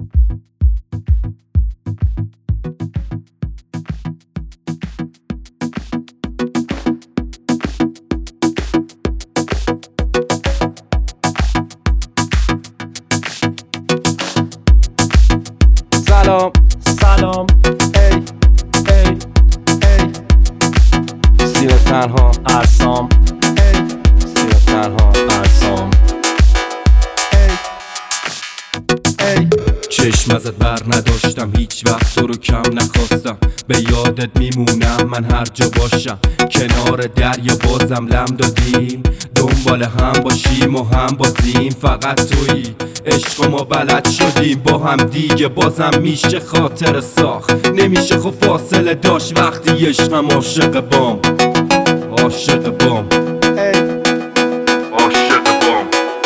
سلام ای ای ای سیر تنها ارسام ای سیر تنها ارسام ای ای چشم ازت بر نداشتم، هیچ وقت تو رو کم نخواستم. به یادت میمونم من هر جا باشم، کنار دریا بازم لم دادیم، دنبال هم باشیم و هم بازیم. فقط تویی عشق ما بلد شدیم با هم دیگه، بازم میشه خاطر ساخت، نمیشه خب فاصله داشت وقتی عشقم عاشق بام عاشق بام عاشق بام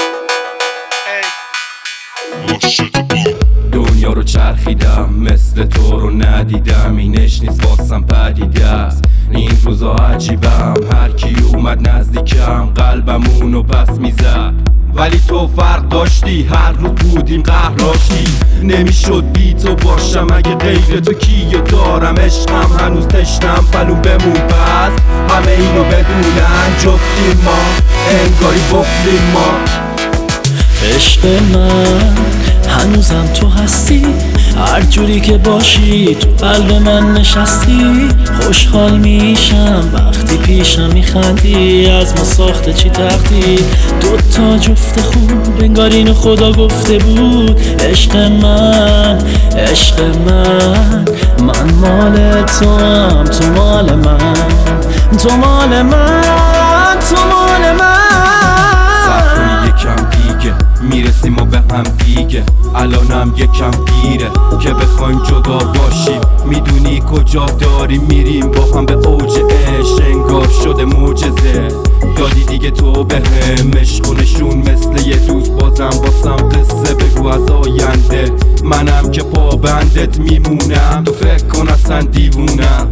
عاشق بام. دنیا رو چرخیدم مثل تو رو ندیدم، اینش نیست واسم پدیده است. این روزا عجیبم، هر کی اومد نزدیکم قلبمونو پس میزد، ولی تو فرق داشتی، هر روز بودیم قهراشتی. نمیشد بی تو باشم، اگه غیر تو کیو دارم؟ عشقم هنوز تشنم فلون بمون، پس همه اینو بدونن جفتیم ما، انگاری بفتیم ما. عشق من هنوزم تو هستی، هر جوری که باشی تو قلب من نشستی. خوشحال میشم وقتی پیشم میخندی، از ما ساخته چی تختی. دوتا جفت خوب انگار اینو خدا گفته بود. عشق من عشق من، من مال تو هم تو مال من، تو مال من تو مال من. سر یکم دیگه میرسیم و به هم دیگه، الانم یکم دیره که بخوایم جدا باشیم. میدونی کجا داریم میریم با هم، به اوج عشق انگار شده معجزه. دادی دیگه تو به هم عشق و نشون مثل یه دوست، بازم باسم قصه بگو از آینده. منم که پابندت میمونم، تو فکر کن اصلا دیوونم،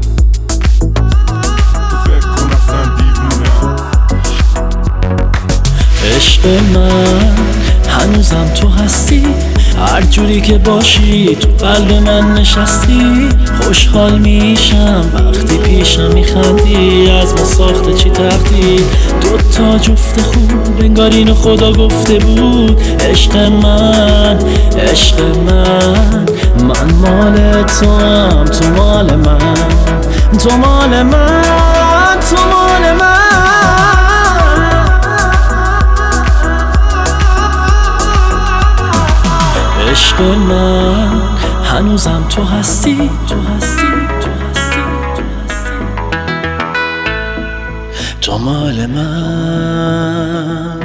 تو فکر کن اصلا دیوونم. عشق من هنوزم تو هستی، هر جوری که باشی تو قلب من نشستی. خوشحال میشم وقتی پیشم میخندی، از ما ساخته چی تختی. دوتا جفت خوب انگار اینو خدا گفته بود. عشق من عشق من، من مال تو هم تو مال من، تو مال من تو مال من. عشق من هنوزم تو هستی، تو هستی، تو هستی، تو هستی، تو مال من.